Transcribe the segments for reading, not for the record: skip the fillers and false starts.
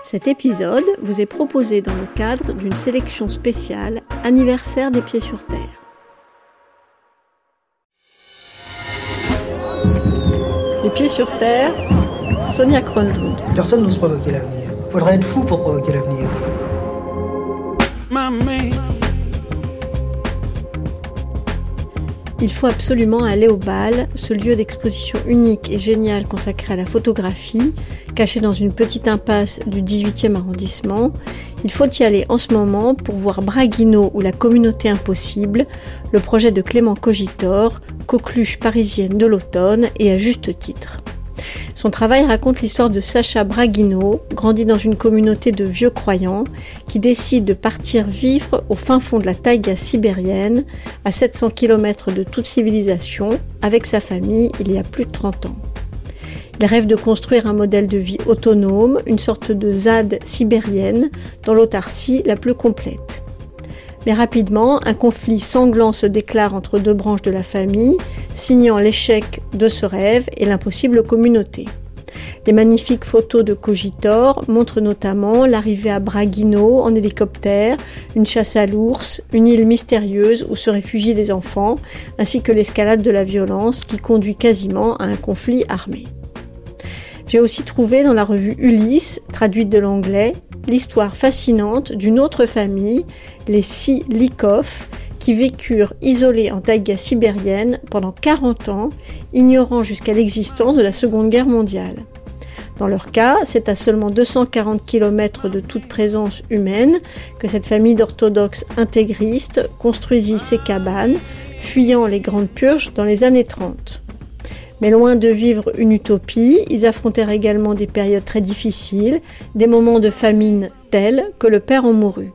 Cet épisode vous est proposé dans le cadre d'une sélection spéciale Anniversaire des Pieds sur Terre. Les Pieds sur Terre, Sonia Kronlund. Personne n'ose provoquer l'avenir. Faudrait être fou pour provoquer l'avenir. Il faut absolument aller au Bal, ce lieu d'exposition unique et génial consacré à la photographie, caché dans une petite impasse du 18e arrondissement. Il faut y aller en ce moment pour voir Braguino ou la communauté impossible, le projet de Clément Cogitor, coqueluche parisienne de l'automne et à juste titre. Son travail raconte l'histoire de Sacha Braguino, grandi dans une communauté de vieux croyants, qui décide de partir vivre au fin fond de la taïga sibérienne, à 700 km de toute civilisation, avec sa famille il y a plus de 30 ans. Il rêve de construire un modèle de vie autonome, une sorte de ZAD sibérienne, dans l'autarcie la plus complète. Mais rapidement, un conflit sanglant se déclare entre deux branches de la famille, signant l'échec de ce rêve et l'impossible communauté. Les magnifiques photos de Cogitor montrent notamment l'arrivée à Braguino en hélicoptère, une chasse à l'ours, une île mystérieuse où se réfugient les enfants, ainsi que l'escalade de la violence qui conduit quasiment à un conflit armé. J'ai aussi trouvé dans la revue Ulysse, traduite de l'anglais, l'histoire fascinante d'une autre famille, les Silikov, qui vécurent isolés en taïga sibérienne pendant 40 ans, ignorant jusqu'à l'existence de la Seconde Guerre mondiale. Dans leur cas, c'est à seulement 240 km de toute présence humaine que cette famille d'orthodoxes intégristes construisit ses cabanes, fuyant les grandes purges dans les années 30. Mais loin de vivre une utopie, ils affrontèrent également des périodes très difficiles, des moments de famine tels que le père en mourut.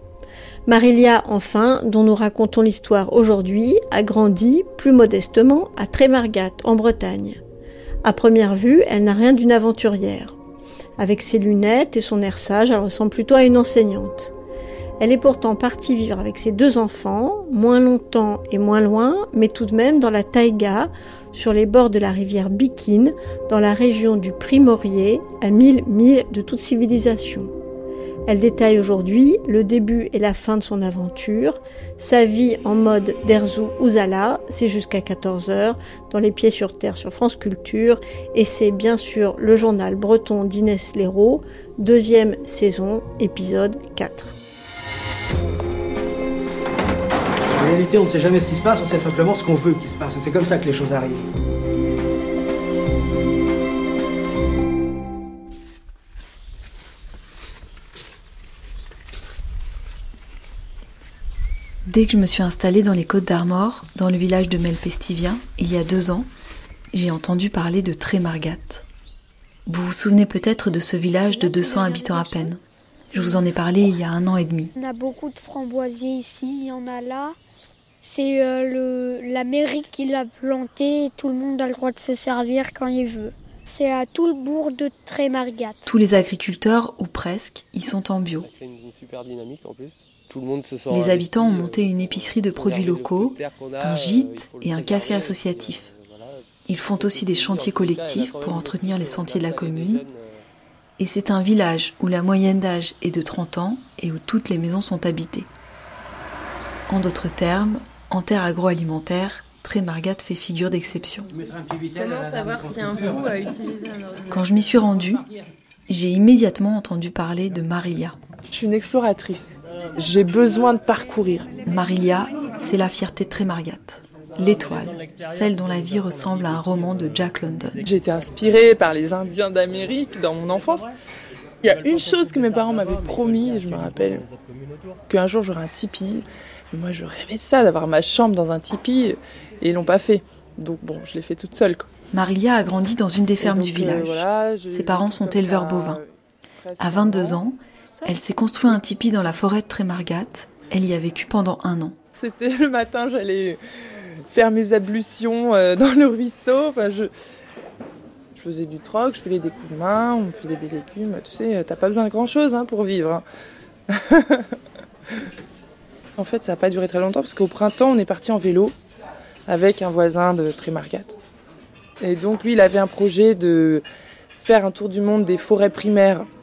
Marilia, enfin, dont nous racontons l'histoire aujourd'hui, a grandi, plus modestement, à Trémargat, en Bretagne. À première vue, elle n'a rien d'une aventurière. Avec ses lunettes et son air sage, elle ressemble plutôt à une enseignante. Elle est pourtant partie vivre avec ses deux enfants, moins longtemps et moins loin, mais tout de même dans la taïga, sur les bords de la rivière Bikine, dans la région du Primorié, à 1000 milles de toute civilisation. Elle détaille aujourd'hui le début et la fin de son aventure, sa vie en mode Derzu Uzala, c'est jusqu'à 14h, dans Les Pieds sur Terre sur France Culture, et c'est bien sûr le journal breton d'Inès Léraud, 2e saison, épisode 4. En réalité, on ne sait jamais ce qui se passe, on sait simplement ce qu'on veut qu'il se passe. Et c'est comme ça que les choses arrivent. Dès que je me suis installée dans les Côtes-d'Armor, dans le village de Melpestivien, il y a 2 ans, j'ai entendu parler de Trémargat. Vous vous souvenez peut-être de ce village de 200 habitants à peine. Je vous en ai parlé il y a 1 an et demi. On a beaucoup de framboisiers ici, il y en a là. C'est la mairie qui l'a planté et tout le monde a le droit de se servir quand il veut. C'est à tout le bourg de Trémargat. Tous les agriculteurs, ou presque, y sont en bio. Ça crée une super dynamique en plus. Tout le monde se sent Les habitants ont monté une épicerie de produits locaux, un gîte et un café associatif. Ils font aussi des chantiers collectifs pour entretenir les sentiers de la commune. Et c'est un village où la moyenne d'âge est de 30 ans et où toutes les maisons sont habitées. En d'autres termes, en terre agroalimentaire, Trémargat fait figure d'exception. Comment savoir si un coup à utiliser un ordinateur ? Quand je m'y suis rendue, j'ai immédiatement entendu parler de Marilia. Je suis une exploratrice. J'ai besoin de parcourir. Marilia, c'est la fierté de Trémargat. L'étoile, celle dont la vie ressemble à un roman de Jack London. J'ai été inspirée par les Indiens d'Amérique dans mon enfance. Il y a une chose que mes parents m'avaient promis, et je me rappelle qu'un jour j'aurai un tipi. Moi je rêvais de ça, d'avoir ma chambre dans un tipi, et ils l'ont pas fait. Donc bon, je l'ai fait toute seule, quoi. Marilia a grandi dans une des fermes du village. Ses parents sont éleveurs bovins. À 22 ans, elle s'est construit un tipi dans la forêt de Trémargat. Elle y a vécu pendant 1 an. C'était le matin, j'allais faire mes ablutions dans le ruisseau. Enfin, je faisais du troc, je filais des coups de main, on me filait des légumes. Tu sais, t'as pas besoin de grand-chose pour vivre. En fait, ça n'a pas duré très longtemps parce qu'au printemps, on est parti en vélo avec un voisin de Trémargat. Et donc, lui, il avait un projet de faire un tour du monde des forêts primaires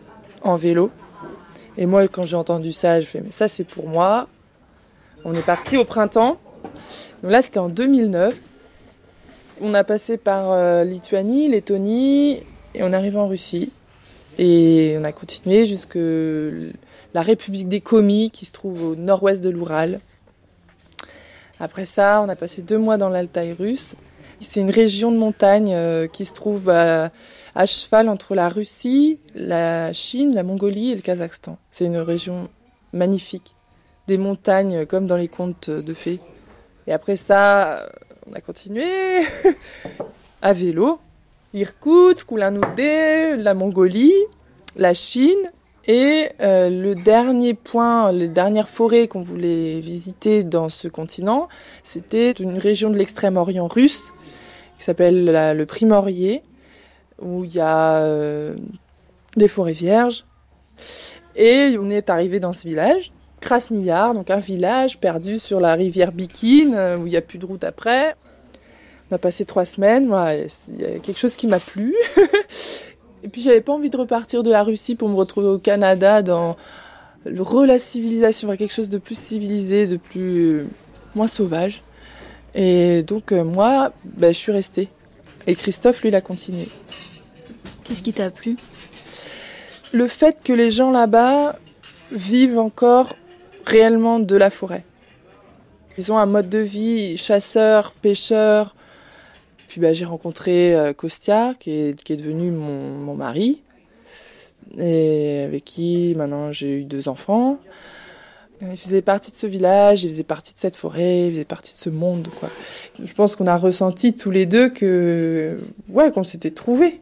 en vélo. Et moi, quand j'ai entendu ça, je fais mais ça c'est pour moi. On est parti au printemps. Donc là, c'était en 2009. On a passé par Lituanie, Lettonie et on est arrivé en Russie. Et on a continué jusque la République des Komis qui se trouve au nord-ouest de l'Oural. Après ça, on a passé 2 mois dans l'Altaï russe. C'est une région de montagne qui se trouve à cheval entre la Russie, la Chine, la Mongolie et le Kazakhstan. C'est une région magnifique. Des montagnes comme dans les contes de fées. Et après ça, on a continué à vélo. Irkoutsk, Oulan-Oudé, la Mongolie, la Chine. Et le dernier point, les dernières forêts qu'on voulait visiter dans ce continent, c'était une région de l'extrême-orient russe qui s'appelle le Primorié, où il y a des forêts vierges. Et on est arrivé dans ce village, Krasnyar, donc un village perdu sur la rivière Bikin, où il n'y a plus de route après. On a passé 3 semaines, moi, il y a quelque chose qui m'a plu. Et puis j'avais pas envie de repartir de la Russie pour me retrouver au Canada dans la civilisation, quelque chose de plus civilisé, de plus moins sauvage. Et donc moi, je suis restée. Et Christophe, lui, il a continué. Qu'est-ce qui t'a plu ? Le fait que les gens là-bas vivent encore réellement de la forêt. Ils ont un mode de vie chasseur, pêcheur. Puis j'ai rencontré Kostya, qui est devenu mon mari, et avec qui maintenant j'ai eu 2 enfants. Il faisait partie de ce village, il faisait partie de cette forêt, il faisait partie de ce monde, quoi. Je pense qu'on a ressenti tous les deux qu'on s'était trouvés.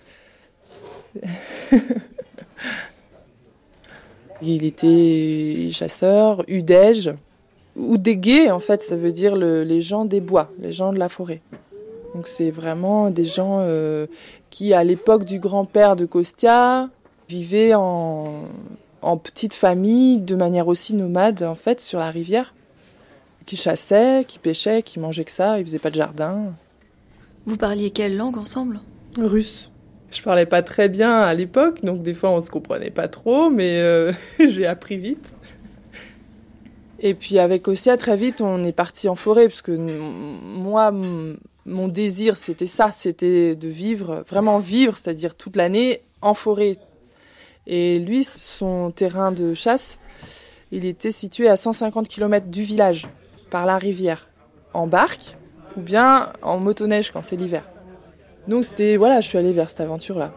Il était chasseur, udège. Udégué, en fait, ça veut dire les gens des bois, les gens de la forêt. Donc c'est vraiment des gens qui, à l'époque du grand-père de Kostya, vivaient en petite famille, de manière aussi nomade, en fait, sur la rivière. Qui chassaient, qui pêchaient, qui mangeaient que ça, ils faisaient pas de jardin. Vous parliez quelle langue ensemble ? Russe. Je parlais pas très bien à l'époque, donc des fois on se comprenait pas trop, mais j'ai appris vite. Et puis avec Kostya, très vite, on est parti en forêt, parce que moi, mon désir, c'était ça, c'était de vivre, vraiment vivre, c'est-à-dire toute l'année en forêt. Et lui, son terrain de chasse, il était situé à 150 km du village, par la rivière, en barque, ou bien en motoneige quand c'est l'hiver. Donc je suis allée vers cette aventure-là.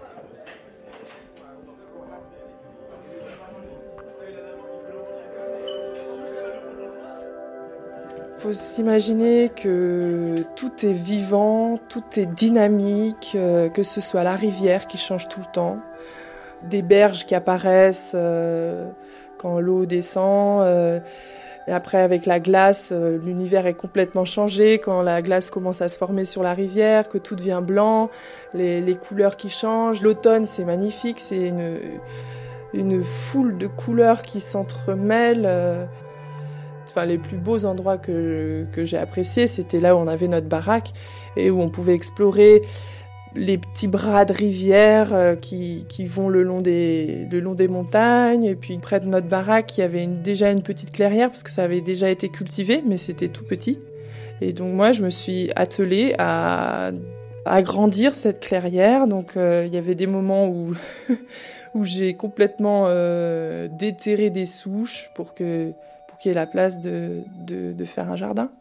Il faut s'imaginer que tout est vivant, tout est dynamique, que ce soit la rivière qui change tout le temps, des berges qui apparaissent quand l'eau descend, et après avec la glace, l'univers est complètement changé quand la glace commence à se former sur la rivière, que tout devient blanc, les couleurs qui changent. L'automne, c'est magnifique, c'est une foule de couleurs qui s'entremêlent. Les plus beaux endroits que j'ai appréciés, c'était là où on avait notre baraque et où on pouvait explorer les petits bras de rivière qui vont le long des montagnes. Et puis près de notre baraque, il y avait déjà une petite clairière parce que ça avait déjà été cultivé, mais c'était tout petit. Et donc moi, je me suis attelée à agrandir cette clairière. Donc il y avait des moments où j'ai complètement déterré des souches pour qu'il y ait la place de faire un jardin.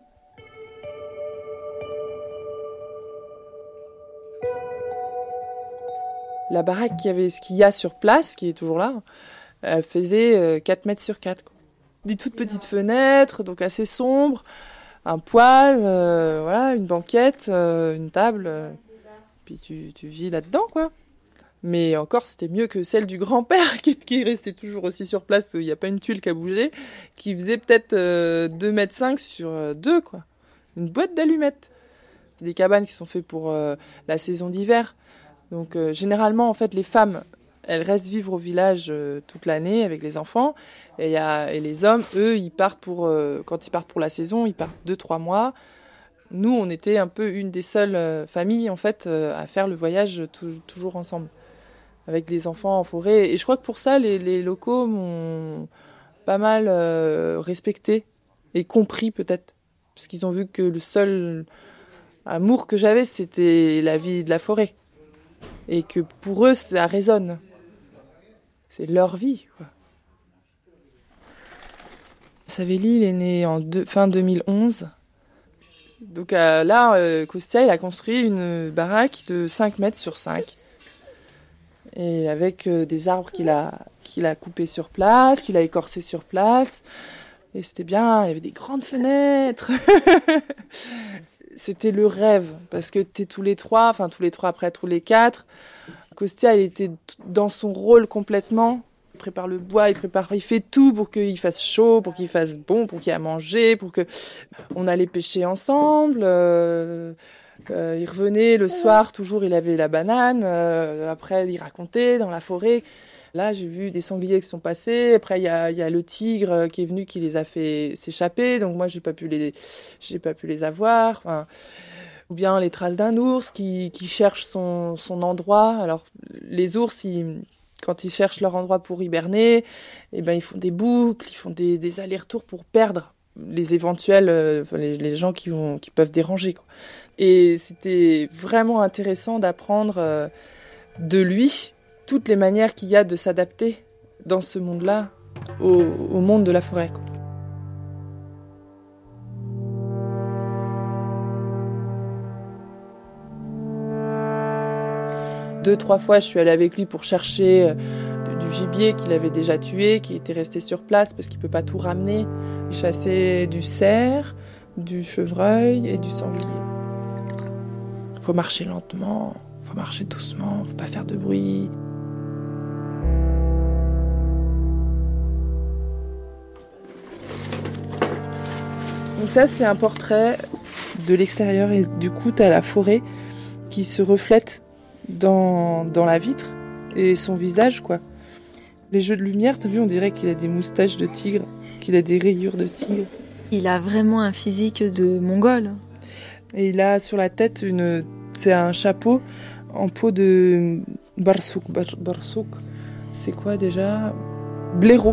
La baraque qu'il y a sur place, qui est toujours là, elle faisait 4 mètres sur 4. Quoi. Des toutes petites fenêtres, donc assez sombres, un poêle, une banquette, une table, puis tu vis là-dedans, quoi. Mais encore, c'était mieux que celle du grand-père qui restait toujours aussi sur place, où il n'y a pas une tuile qui a bougé, qui faisait peut-être 2,5 mètres sur 2, quoi. Une boîte d'allumettes. C'est des cabanes qui sont faites pour la saison d'hiver. Donc généralement, en fait, les femmes, elles restent vivre au village toute l'année avec les enfants. Et les hommes, eux, ils partent quand ils partent pour la saison, ils partent 2-3 mois. Nous, on était un peu une des seules familles, en fait, à faire le voyage toujours ensemble. avec les enfants en forêt. Et je crois que pour ça, les locaux m'ont pas mal respecté et compris peut-être. Parce qu'ils ont vu que le seul amour que j'avais, c'était la vie de la forêt. Et que pour eux, ça résonne. C'est leur vie, quoi. Savelli, il est né en fin 2011. Donc là, Kostya, il a construit une baraque de 5 mètres sur 5. Et avec des arbres qu'il a coupés sur place, qu'il a écorcés sur place. Et c'était bien, il y avait des grandes fenêtres. C'était le rêve, parce que t'es tous les trois, après tous les 4. Kostya, il était dans son rôle complètement. Il prépare le bois, il fait tout pour qu'il fasse chaud, pour qu'il fasse bon, pour qu'il y ait à manger, pour que on allait pêcher ensemble. Il revenait le soir, toujours il avait la banane. Après, il racontait dans la forêt. Là, j'ai vu des sangliers qui sont passés. Après, il y a le tigre qui est venu, qui les a fait s'échapper. Donc moi, j'ai pas pu les avoir. Enfin, ou bien les traces d'un ours qui cherche son endroit. Alors, les ours, quand ils cherchent leur endroit pour hiberner, eh ben, ils font des boucles, ils font des allers-retours pour perdre les éventuels, les gens qui peuvent déranger, quoi. Et c'était vraiment intéressant d'apprendre de lui toutes les manières qu'il y a de s'adapter dans ce monde-là au monde de la forêt, quoi. Deux, 3 fois, je suis allée avec lui pour chercher du gibier qu'il avait déjà tué, qui était resté sur place parce qu'il peut pas tout ramener. Il chassait du cerf, du chevreuil et du sanglier. Faut marcher lentement, faut marcher doucement, faut pas faire de bruit. Donc ça, c'est un portrait de l'extérieur et du coup, t'as la forêt qui se reflète dans la vitre et son visage, quoi. Les jeux de lumière, t'as vu, on dirait qu'il a des moustaches de tigre, qu'il a des rayures de tigre. Il a vraiment un physique de mongol. Et il a sur la tête c'est un chapeau en peau de barsouk. Barsouk, c'est quoi déjà ? Blaireau.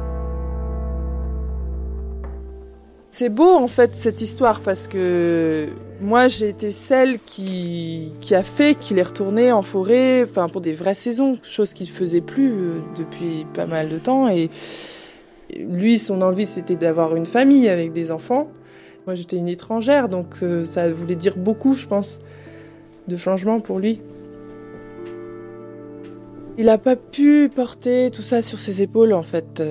C'est beau en fait cette histoire parce que moi j'ai été celle qui a fait qu'il est retourné en forêt, enfin pour des vraies saisons, chose qu'il ne faisait plus depuis pas mal de temps. Et lui, son envie c'était d'avoir une famille avec des enfants. Moi j'étais une étrangère, donc ça voulait dire beaucoup, je pense, de changement pour lui. Il n'a pas pu porter tout ça sur ses épaules en fait.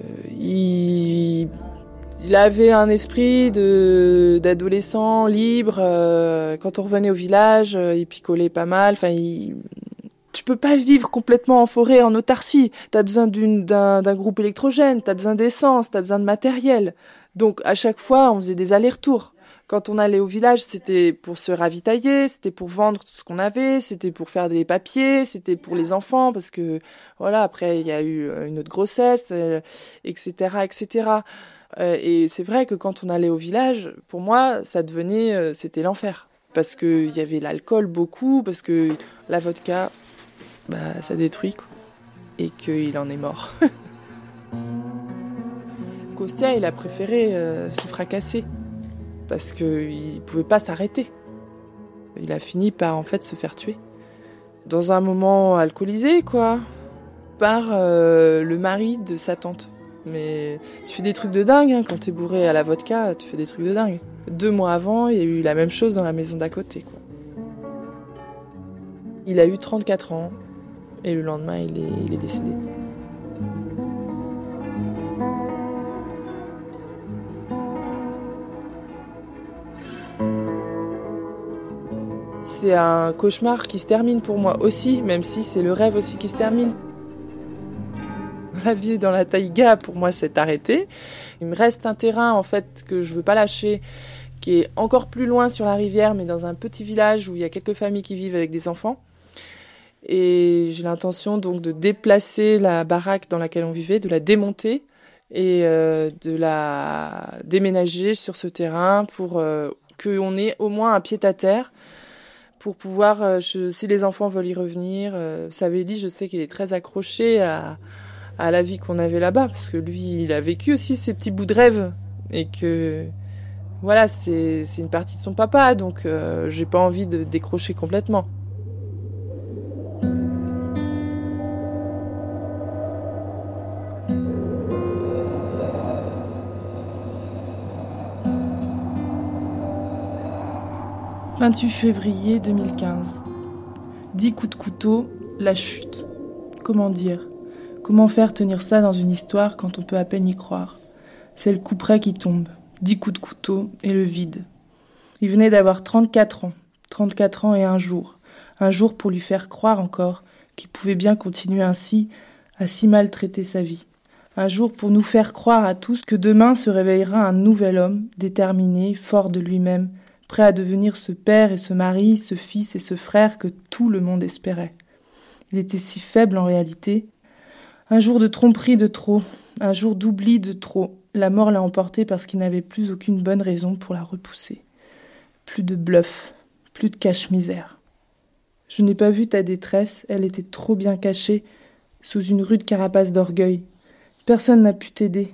Il avait un esprit d'adolescent libre. Quand on revenait au village, il picolait pas mal. Enfin, tu peux pas vivre complètement en forêt, en autarcie. T'as besoin d'un groupe électrogène, t'as besoin d'essence, t'as besoin de matériel. Donc, à chaque fois, on faisait des allers-retours. Quand on allait au village, c'était pour se ravitailler, c'était pour vendre tout ce qu'on avait, c'était pour faire des papiers, c'était pour les enfants, parce que, voilà, après, il y a eu une autre grossesse, etc., etc. Et c'est vrai que quand on allait au village, pour moi, c'était l'enfer. Parce qu'il y avait l'alcool beaucoup, parce que la vodka, ça détruit, quoi. Et qu'il en est mort. Kostya, il a préféré se fracasser, parce qu'il pouvait pas s'arrêter. Il a fini par, en fait, se faire tuer. Dans un moment alcoolisé, quoi, par le mari de sa tante. Mais tu fais des trucs de dingue, hein. Quand t'es bourré à la vodka, tu fais des trucs de dingue. 2 mois avant, il y a eu la même chose dans la maison d'à côté, quoi. Il a eu 34 ans et le lendemain, il est décédé. C'est un cauchemar qui se termine pour moi aussi, même si c'est le rêve aussi qui se termine. La vie dans la taïga, pour moi, s'est arrêtée. Il me reste un terrain, en fait, que je veux pas lâcher, qui est encore plus loin sur la rivière, mais dans un petit village où il y a quelques familles qui vivent avec des enfants. Et j'ai l'intention donc de déplacer la baraque dans laquelle on vivait, de la démonter et de la déménager sur ce terrain pour qu'on ait au moins un pied-à-terre. pour pouvoir, si les enfants veulent y revenir. Savélie, je sais qu'il est très accroché à la vie qu'on avait là-bas, parce que lui, il a vécu aussi ces petits bouts de rêve, et que voilà, c'est une partie de son papa, donc j'ai pas envie de décrocher complètement. « 28 février 2015. 10 coups de couteau, la chute. Comment dire ? Comment faire tenir ça dans une histoire quand on peut à peine y croire ? C'est le coup près qui tombe. 10 coups de couteau et le vide. Il venait d'avoir 34 ans. 34 ans et un jour. Un jour pour lui faire croire encore qu'il pouvait bien continuer ainsi, à si maltraiter sa vie. Un jour pour nous faire croire à tous que demain se réveillera un nouvel homme, déterminé, fort de lui-même, prêt à devenir ce père et ce mari, ce fils et ce frère que tout le monde espérait. Il était si faible en réalité. Un jour de tromperie de trop, un jour d'oubli de trop. La mort l'a emporté parce qu'il n'avait plus aucune bonne raison pour la repousser. Plus de bluff, plus de cache-misère. Je n'ai pas vu ta détresse, elle était trop bien cachée, sous une rude carapace d'orgueil. Personne n'a pu t'aider,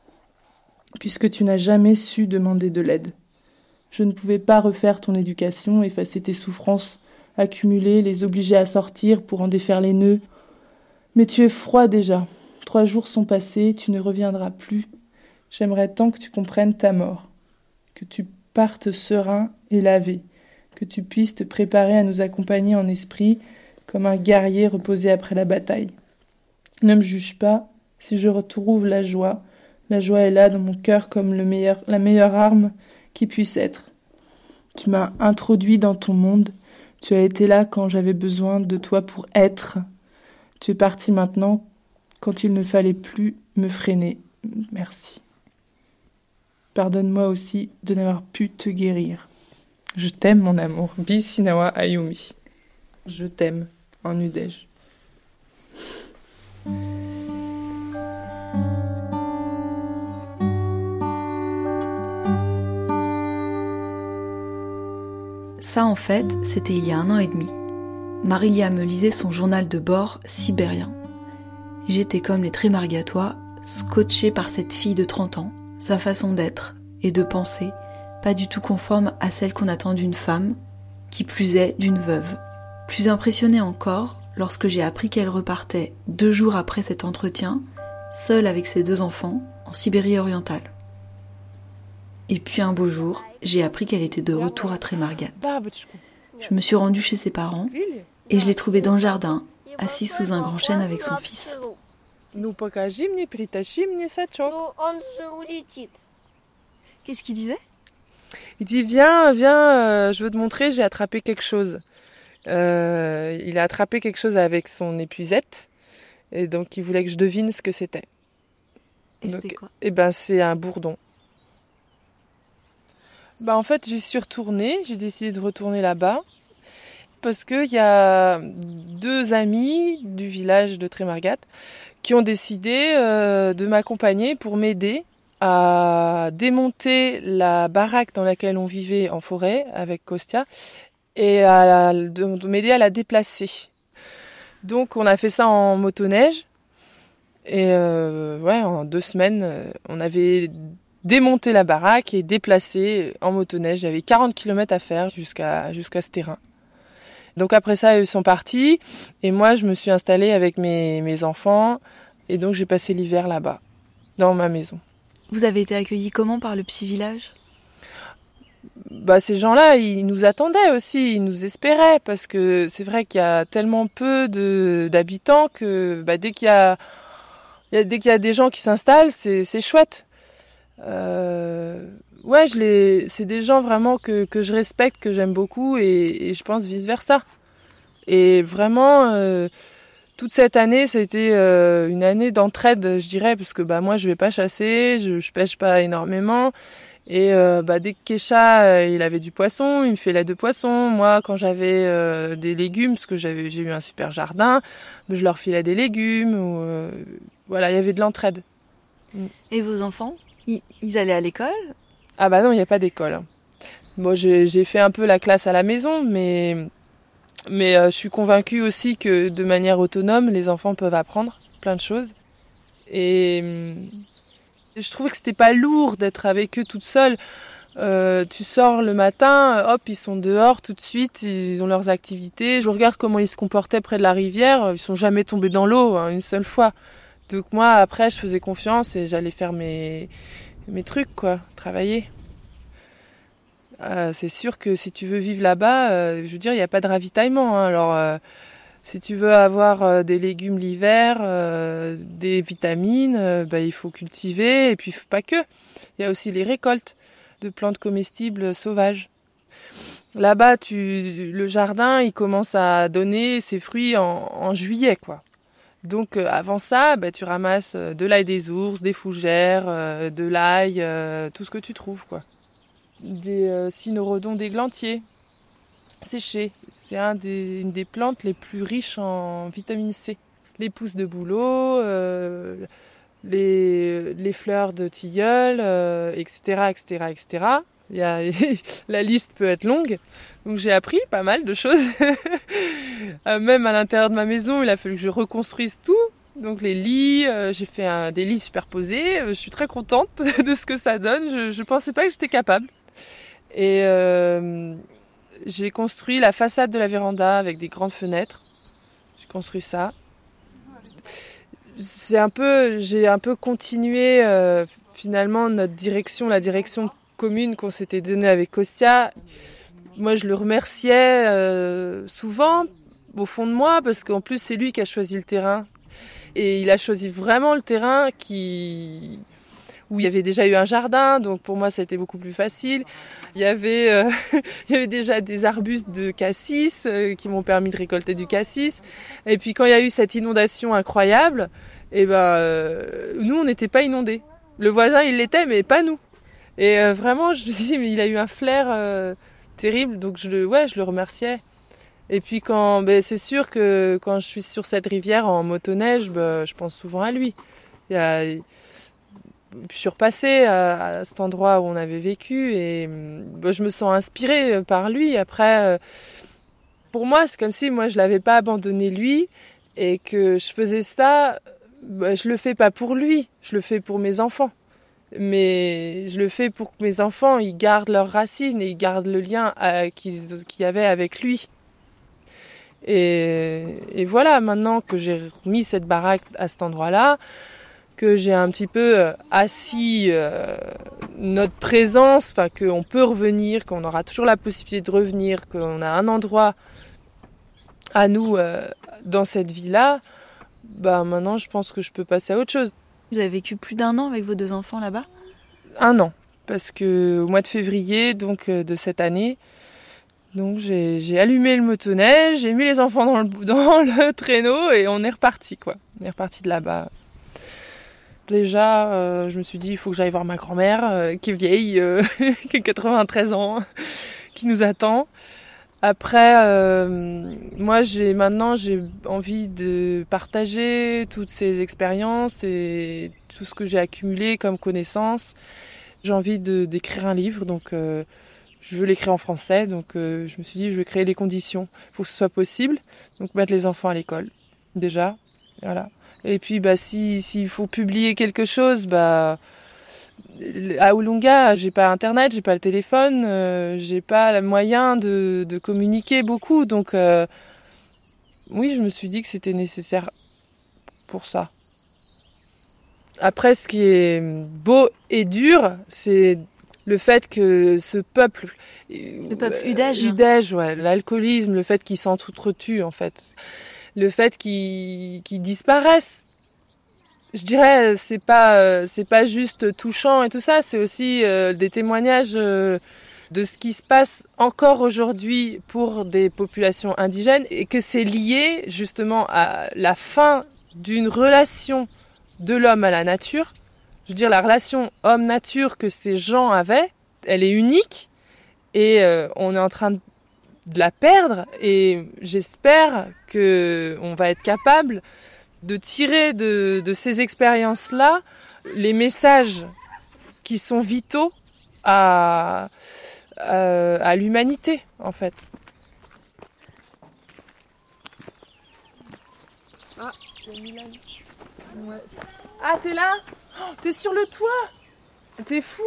puisque tu n'as jamais su demander de l'aide. Je ne pouvais pas refaire ton éducation, effacer tes souffrances, accumuler, les obliger à sortir pour en défaire les nœuds. Mais tu es froid déjà. 3 jours sont passés, tu ne reviendras plus. J'aimerais tant que tu comprennes ta mort, que tu partes serein et lavé, que tu puisses te préparer à nous accompagner en esprit comme un guerrier reposé après la bataille. Ne me juge pas, si je retrouve la joie est là dans mon cœur comme la meilleure arme qui puisse être. Tu m'as introduit dans ton monde, tu as été là quand j'avais besoin de toi pour être. Tu es parti maintenant quand il ne fallait plus me freiner. Merci. Pardonne-moi aussi de n'avoir pu te guérir. Je t'aime, mon amour. Bisinawa Ayumi. Je t'aime, en Udège. Ça, en fait, c'était il y a 1 an et demi. Marilia me lisait son journal de bord sibérien. J'étais comme les Trémargatois, scotchée par cette fille de 30 ans, sa façon d'être et de penser, pas du tout conforme à celle qu'on attend d'une femme, qui plus est d'une veuve. Plus impressionnée encore, lorsque j'ai appris qu'elle repartait 2 jours après cet entretien, seule avec ses 2 enfants, en Sibérie orientale. Et puis un beau jour, j'ai appris qu'elle était de retour à Trémargat. Je me suis rendue chez ses parents et je l'ai trouvée dans le jardin, assise sous un grand chêne avec son fils. Qu'est-ce qu'il disait ? Il dit viens, je veux te montrer, j'ai attrapé quelque chose. Il a attrapé quelque chose avec son épuisette et donc il voulait que je devine ce que c'était. Et c'était quoi ? C'est un bourdon. En fait, j'y suis retournée, j'ai décidé de retourner là-bas parce qu'il y a 2 amis du village de Trémargat qui ont décidé de m'accompagner pour m'aider à démonter la baraque dans laquelle on vivait en forêt avec Kostia et de m'aider à la déplacer. Donc on a fait ça en motoneige et en 2 semaines, on avait démonter la baraque et déplacer en motoneige. J'avais 40 km à faire jusqu'à ce terrain. Donc après ça, ils sont partis et moi, je me suis installée avec mes enfants et donc j'ai passé l'hiver là-bas, dans ma maison. Vous avez été accueillis comment par le petit village ? Ces gens-là, ils nous attendaient aussi, ils nous espéraient parce que c'est vrai qu'il y a tellement peu d'habitants que dès qu'il y a des gens qui s'installent, c'est chouette. C'est des gens vraiment que je respecte, que j'aime beaucoup et je pense vice versa. Et vraiment, toute cette année, c'était une année d'entraide, je dirais, parce que moi je vais pas chasser, je pêche pas énormément. Et dès que Kesha, il avait du poisson, il me filait de poisson. Moi, quand j'avais des légumes, parce que j'ai eu un super jardin, je leur filais des légumes. Il y avait de l'entraide. Et vos enfants ? Ils allaient à l'école ? Ah non, il n'y a pas d'école. Moi, j'ai fait un peu la classe à la maison, mais je suis convaincue aussi que de manière autonome, les enfants peuvent apprendre plein de choses. Et je trouvais que c'était pas lourd d'être avec eux toute seule. Tu sors le matin, hop, ils sont dehors tout de suite, ils ont leurs activités. Je regarde comment ils se comportaient près de la rivière, ils sont jamais tombés dans l'eau, une seule fois. Donc moi, après, je faisais confiance et j'allais faire mes trucs, quoi, travailler. C'est sûr que si tu veux vivre là-bas, je veux dire, il n'y a pas de ravitaillement. Alors, si tu veux avoir des légumes l'hiver, des vitamines, il faut cultiver, et puis pas que. Il y a aussi les récoltes de plantes comestibles sauvages. Là-bas, le jardin, il commence à donner ses fruits en juillet, quoi. Donc avant ça, tu ramasses de l'ail des ours, des fougères, de l'ail, tout ce que tu trouves, quoi. Des cynorhodons d'églantier séchés. C'est une des plantes les plus riches en vitamine C. Les pousses de bouleau, les fleurs de tilleul, etc., etc., etc. La liste peut être longue. Donc j'ai appris pas mal de choses. Même à l'intérieur de ma maison, il a fallu que je reconstruise tout. Donc les lits, j'ai fait des lits superposés. Je suis très contente de ce que ça donne. Je pensais pas que j'étais capable. Et j'ai construit la façade de la véranda avec des grandes fenêtres. J'ai construit ça. J'ai un peu continué finalement la direction commune qu'on s'était donnée avec Kostya. Moi, je le remerciais souvent au fond de moi parce qu'en plus, c'est lui qui a choisi le terrain. Et il a choisi vraiment le terrain où il y avait déjà eu un jardin, donc pour moi, ça a été beaucoup plus facile. Il y avait déjà des arbustes de cassis qui m'ont permis de récolter du cassis. Et puis quand il y a eu cette inondation incroyable, nous, on n'était pas inondés. Le voisin, il l'était, mais pas nous. Et vraiment, je me dis, mais il a eu un flair terrible, donc je le remerciais. Et puis c'est sûr que quand je suis sur cette rivière en motoneige, je pense souvent à lui. Je suis repassée à cet endroit où on avait vécu et je me sens inspirée par lui. Après, pour moi, c'est comme si moi je l'avais pas abandonné lui et que je faisais ça. Je le fais pas pour lui, je le fais pour mes enfants. Mais je le fais pour que mes enfants ils gardent leurs racines et ils gardent le lien qu'il y avait avec lui. Et voilà, maintenant que j'ai remis cette baraque à cet endroit-là, que j'ai un petit peu assis notre présence, enfin qu'on peut revenir, qu'on aura toujours la possibilité de revenir, qu'on a un endroit à nous dans cette vie-là, maintenant je pense que je peux passer à autre chose. Vous avez vécu plus d'1 an avec vos 2 enfants là-bas ? 1 an, parce que au mois de février de cette année, donc j'ai allumé le motoneige, j'ai mis les enfants dans le traîneau et on est reparti, quoi. On est reparti de là-bas. Déjà, je me suis dit, il faut que j'aille voir ma grand-mère, qui est vieille, qui a 93 ans, qui nous attend. Après, moi, j'ai envie de partager toutes ces expériences et tout ce que j'ai accumulé comme connaissances. J'ai envie d'écrire un livre, donc je veux l'écrire en français. Donc je me suis dit, je vais créer les conditions pour que ce soit possible. Donc mettre les enfants à l'école, déjà, voilà. Et puis, s'il faut publier quelque chose, à Oulunga, j'ai pas internet, j'ai pas le téléphone, j'ai pas le moyen de communiquer beaucoup. Donc, oui, je me suis dit que c'était nécessaire pour ça. Après, ce qui est beau et dur, c'est le fait que ce peuple... Le peuple Udège. Udège, ouais, l'alcoolisme, le fait qu'ils s'entretuent, en fait. Le fait qu'ils disparaissent. Je dirais, c'est pas juste touchant et tout ça, c'est aussi des témoignages de ce qui se passe encore aujourd'hui pour des populations indigènes et que c'est lié justement à la fin d'une relation de l'homme à la nature. Je veux dire, la relation homme-nature que ces gens avaient, elle est unique et on est en train de la perdre et j'espère qu'on va être capable de tirer de ces expériences-là les messages qui sont vitaux à à l'humanité, en fait. Ah, il y a Milan. Ouais. Ah, t'es là? Oh, t'es sur le toit? T'es fou?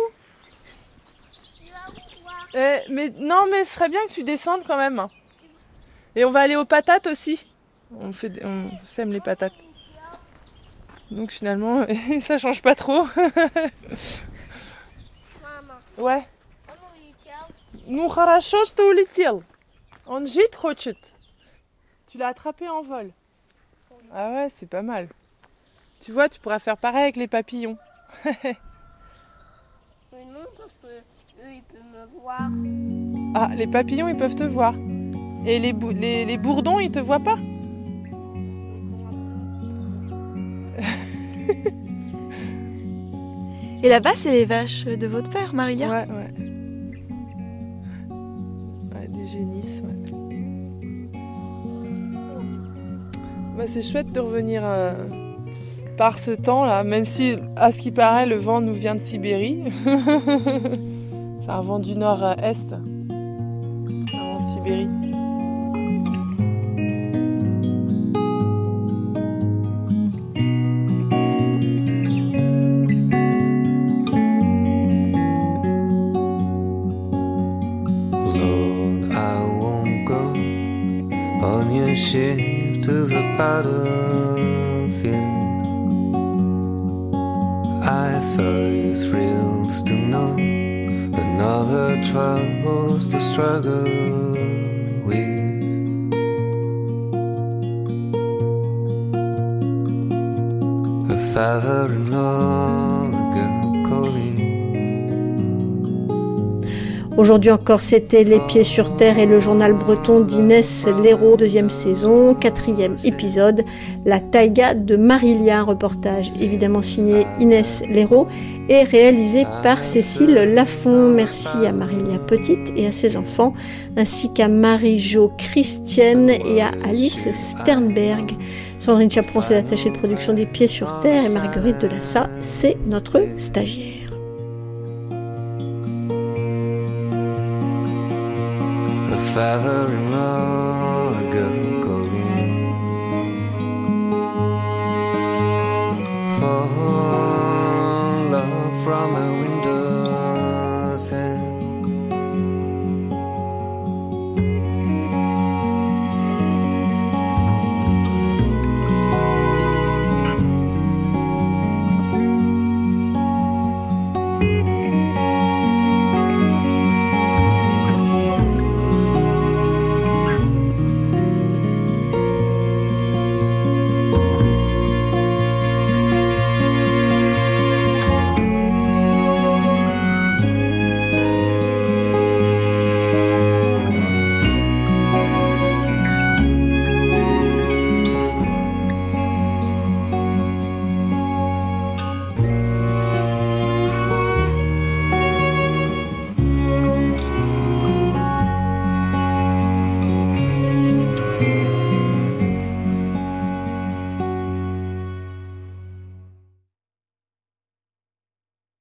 Mais non, mais ce serait bien que tu descendes quand même. Et on va aller aux patates aussi. On sème les patates. Donc finalement, ça change pas trop. Ouais. Ну хорошо, что улетел. Он жить хочет. Tu l'as attrapé en vol. Ah ouais, c'est pas mal. Tu vois, tu pourras faire pareil avec les papillons. Mais non, parce que eux, ils peuvent me voir. Ah, les papillons, ils peuvent te voir. Et les bourdons, ils te voient pas? Et là-bas, c'est les vaches de votre père, Maria? Ouais. Ouais, des génisses, ouais. Bah, c'est chouette de revenir par ce temps-là, même si, à ce qui paraît, le vent nous vient de Sibérie. C'est un vent du nord-est. Un vent de Sibérie. Ship to the battlefield. I felt thrills to know another troubles to struggle with. A father-in-law, a girl calling. Aujourd'hui encore, c'était Les Pieds sur Terre et le journal breton d'Inès Léraud, 2e saison, 4e épisode, La taïga de Marilia, un reportage évidemment signé Inès Léraud et réalisé par Cécile Lafont. Merci à Marilia Petite et à ses enfants, ainsi qu'à Marie-Jo Christienne et à Alice Sternberg. Sandrine Chaperon, c'est l'attachée de production des Pieds sur Terre et Marguerite Delassa, c'est notre stagiaire. Father-in-law, a girl calling for love from a window.